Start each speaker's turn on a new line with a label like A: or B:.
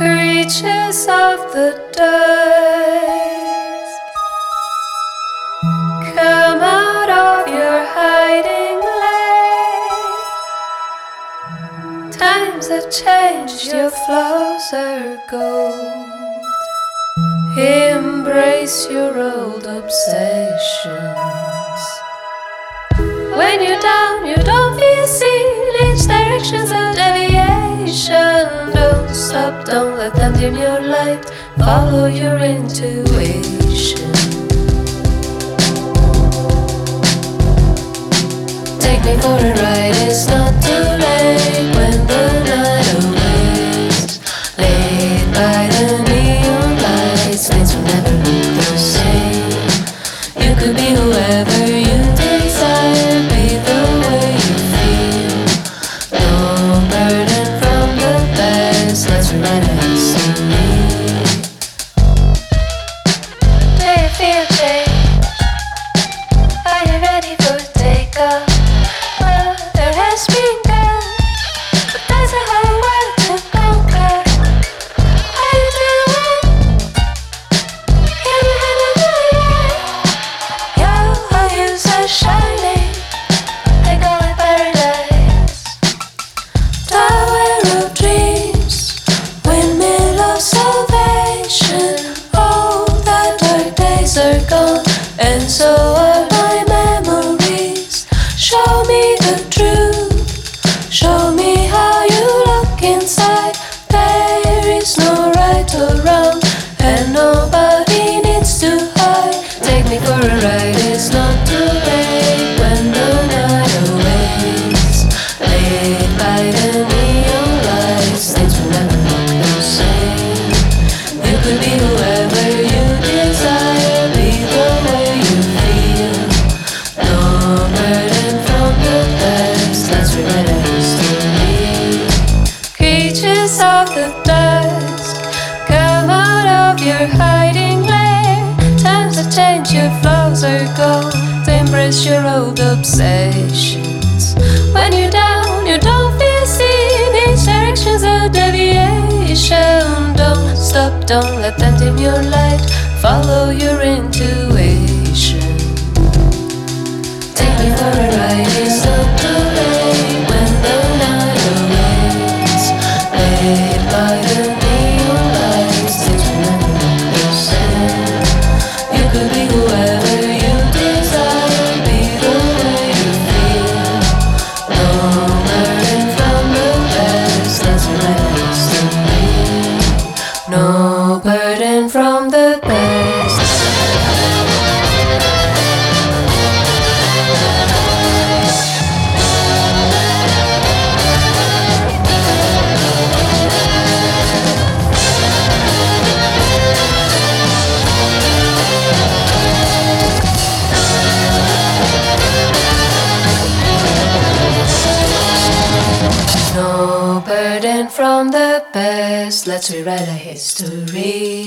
A: Creatures of the dusk, come out of your hiding lair. Times have changed, your flaws are gold. Embrace your old obsessions. When you're down, you don't feel seen. Each direction's a deviation. Don't stop, don't let them dim your light. Follow your intuition. Take me for a ride, it's not too late. When the night awaits, laid by the neon lights, things will never look the same. You could be whoever you desire, be the way you feel. No burden from the past, let's rewrite our history. Do you feel change? Are you ready for takeoff? Well, there has been gone, but there's a whole world to conquer. How you doing? Can you handle the air? Your hues are shining, they go like paradise. Tower of dreams, windmill of salvation. All the dark days are gone, and so are my memories. Show me the truth, show me how you look inside. There is no right or wrong, and nobody needs to hide. Take me for a ride, it's not too late. When the night awaits, laid by the neon lights, things will never look the same. You could be whoever you desire, be the way you feel. No burden from the past, let's rewrite our history. Creatures of the dusk, come out of your hiding lair. Times have changed, your flaws are gone. Embrace your old obsessions. When you're down, you don't feel seen. Each direction's a deviation. Don't stop, don't let them dim your light. Follow your intuition. Take me for a ride, it's not too late. When the night awaits, laid by the neon lights, things will never look the same. You could be whoever you desire, be the way you feel. No burden from the past, let's rewrite our history. No burden from the past. No burden from the past, let's rewrite our history.